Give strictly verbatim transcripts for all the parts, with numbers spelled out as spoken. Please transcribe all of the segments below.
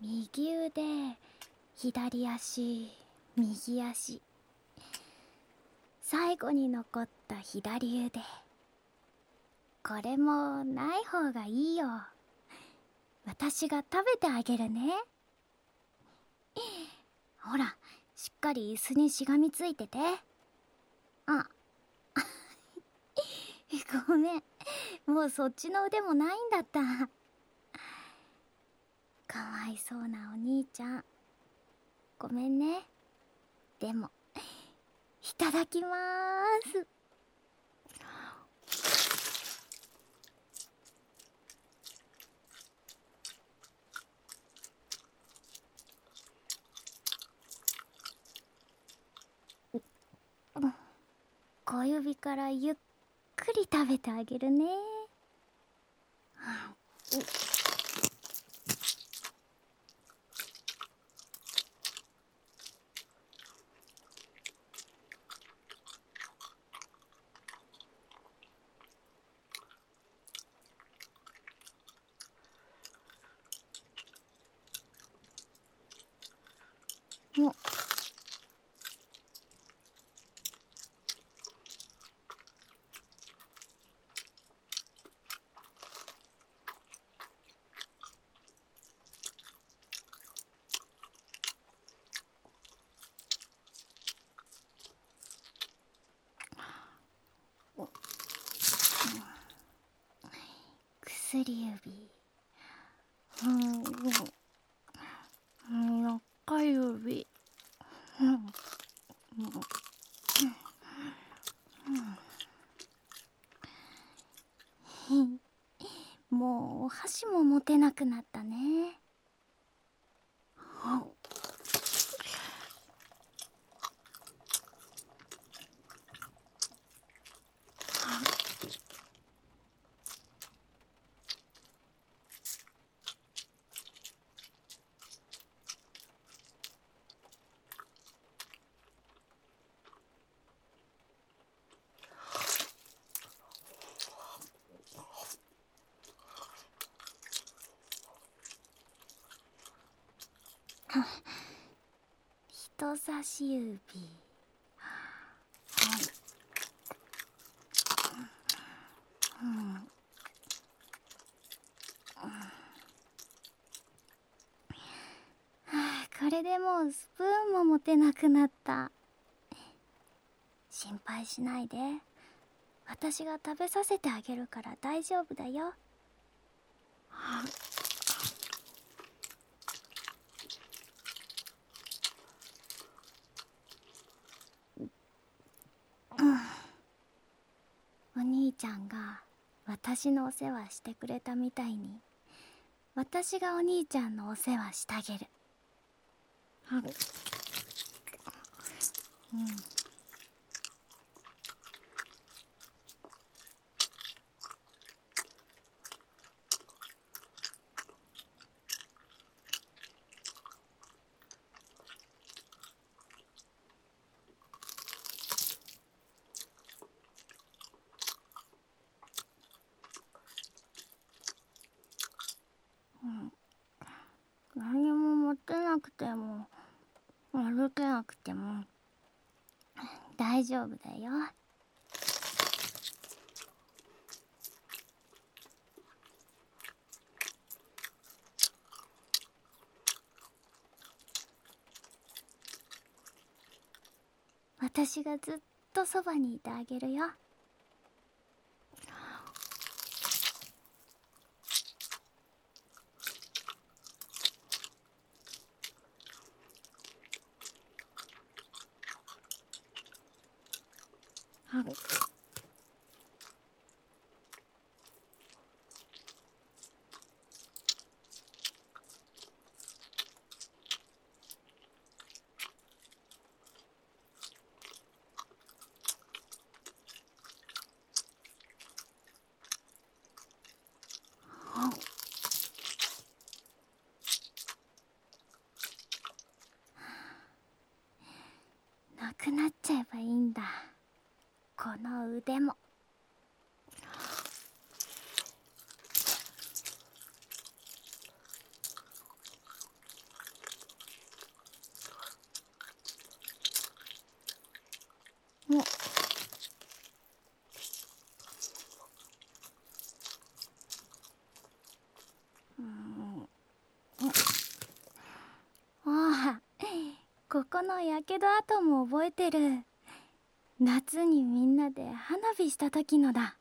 右腕、左足、右足、最後に残った左腕。これもない方がいいよ。私が食べてあげるね。ほら、しっかり椅子にしがみついてて。あごめん、もうそっちの腕もないんだった。かわいそうなお兄ちゃん、ごめんね。でもいただきまーす。小指からゆっくり食べてあげるね。お薬指、うんうん、中指、うんうんうん、もうお箸も持てなくなったね。人差し指、うんうん、これでもうスプーンも持てなくなった。心配しないで、私が食べさせてあげるから大丈夫だよ。お兄ちゃんが私のお世話してくれたみたいに、私がお兄ちゃんのお世話してあげる。うん、うん、何も持ってなくても歩けなくても大丈夫だよ。私がずっとそばにいてあげるよ。なくなっちゃえばいいんだ、この腕も。 このやけど跡も覚えてる。夏にみんなで花火した時のだ。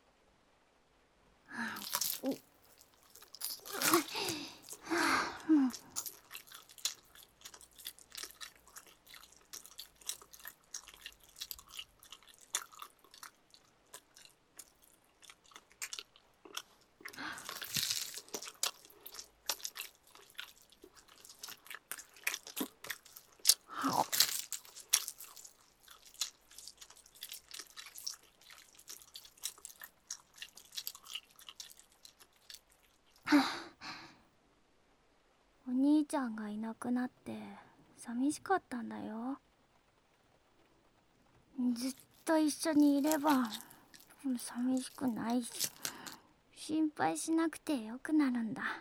お兄ちゃんがいなくなって寂しかったんだよ。ずっと一緒にいれば寂しくないし、心配しなくてよくなるんだ。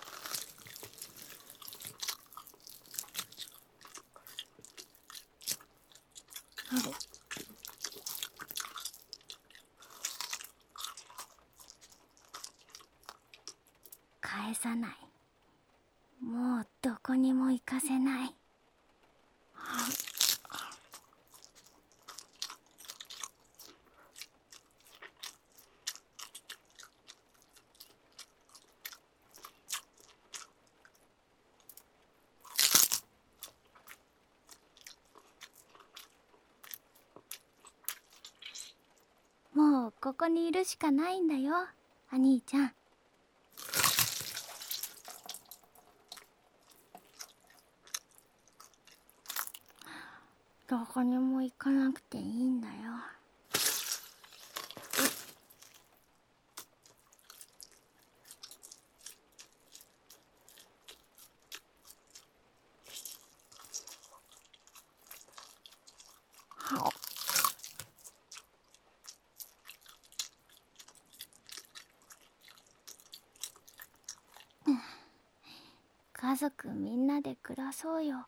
返さない。もうどこにも行かせない。もうここにいるしかないんだよ、お兄ちゃん。どこにも行かなくていいんだよ。家族みんなで暮らそうよ。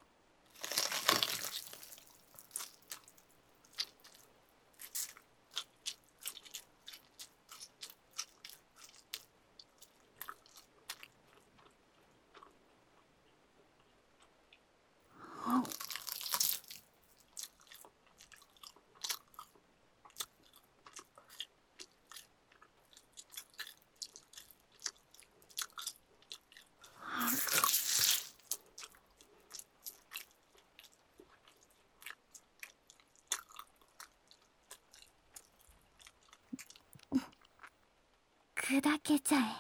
砕けちゃえ。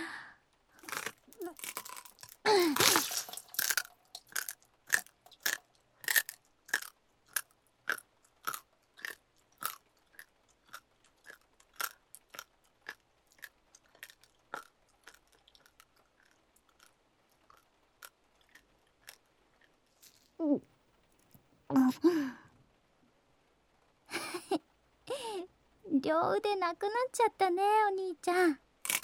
両腕なくなっちゃったね、お兄ちゃん。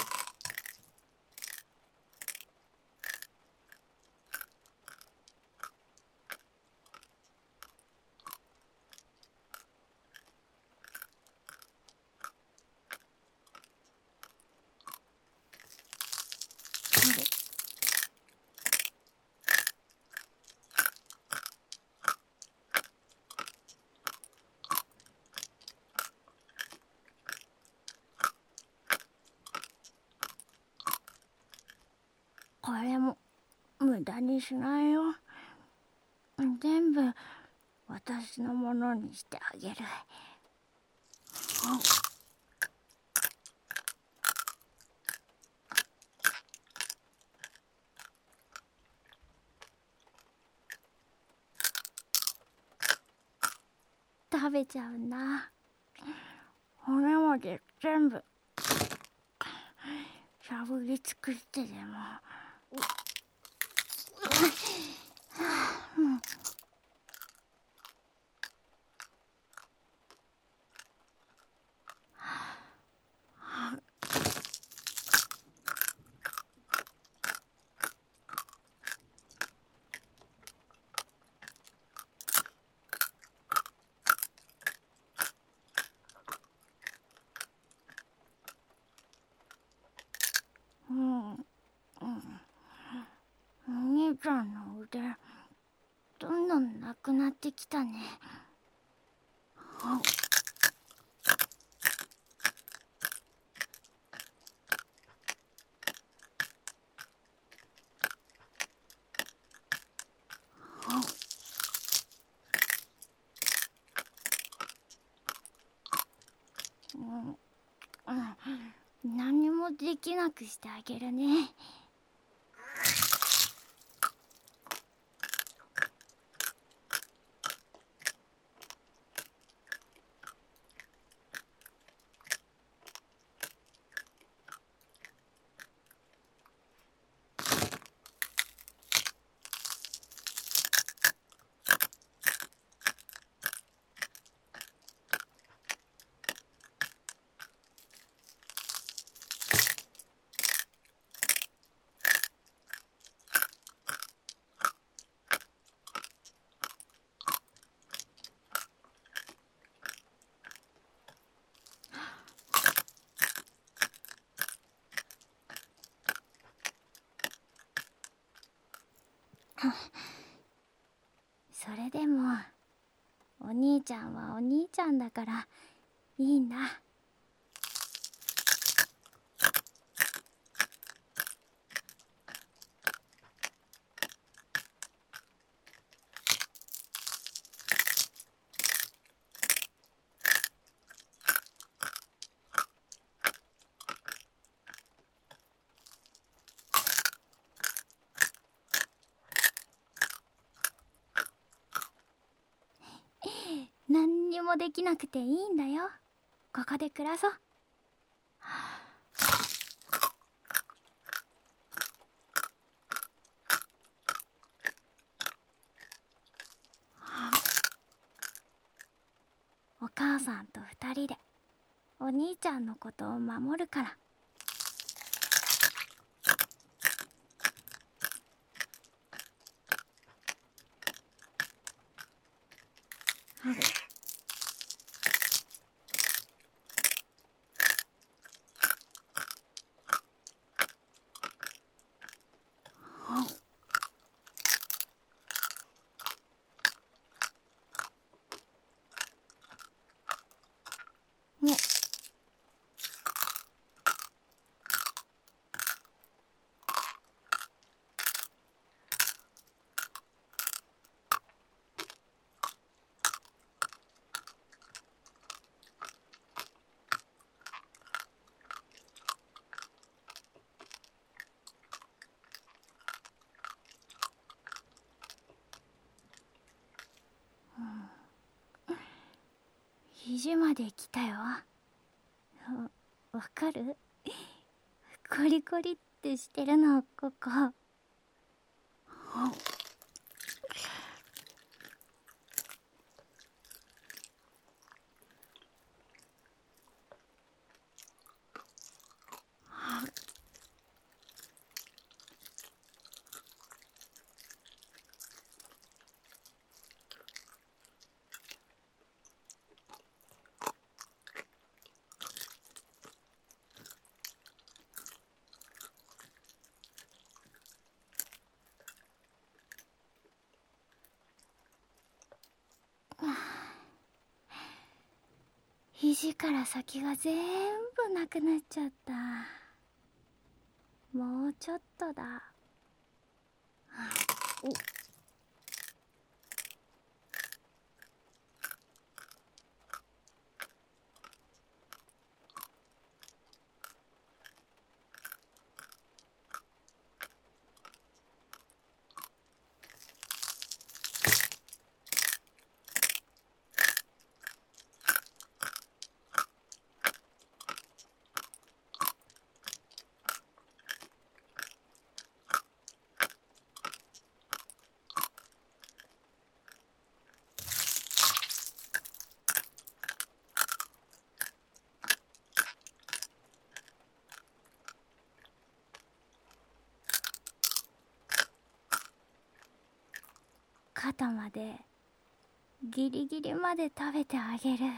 これも無駄にしないよ。全部私のものにしてあげる。食べちゃうんだ。骨まで全部しゃぶり尽くしてでも。うん、うん。 ってきたね。うん、うん、何もできなくしてあげるね。それでもお兄ちゃんはお兄ちゃんだからいいんだ。何にもできなくていいんだよ。ここで暮らそう。お母さんと二人でお兄ちゃんのことを守るから。ね。肘まで来たよ。わかる？コリコリってしてるの、ここ。肘から先が全部なくなっちゃった。もうちょっとだ。お肩までギリギリまで食べてあげる。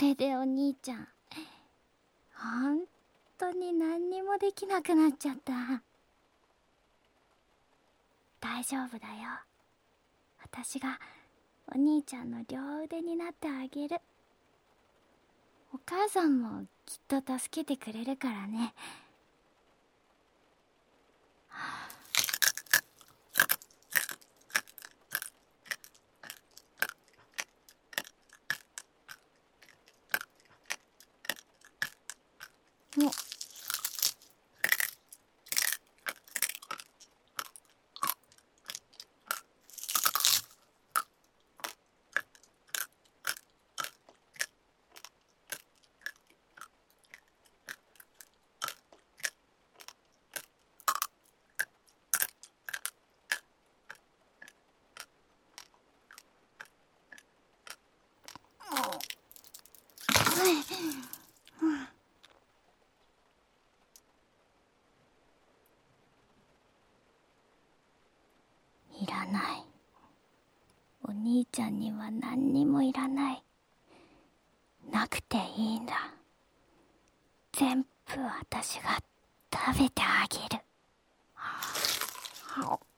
れでお兄ちゃん本当に何にもできなくなっちゃった。大丈夫だよ。私がお兄ちゃんの両腕になってあげる。お母さんもきっと助けてくれるからね。おいらない。お兄ちゃんには何にもいらない。なくていいんだ。全部私が食べてあげる。